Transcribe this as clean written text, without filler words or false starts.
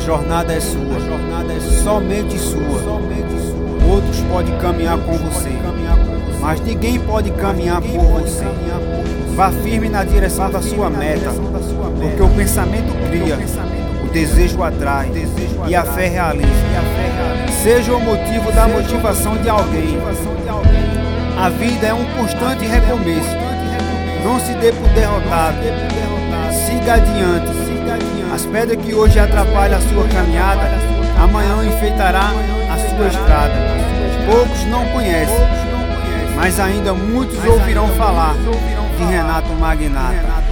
jornada é sua, somente sua. Outros podem caminhar com você, mas ninguém pode caminhar por você. Vá firme na direção da sua meta, porque o pensamento cria, o desejo atrai e a fé realiza. Seja o motivo da motivação de alguém. A vida é um constante recomeço. Não se dê por derrotado. Siga adiante. As pedras que hoje atrapalham a sua caminhada, amanhã enfeitará a sua estrada. Poucos não conhecem, mas ainda muitos ouvirão falar de Renato Magnata.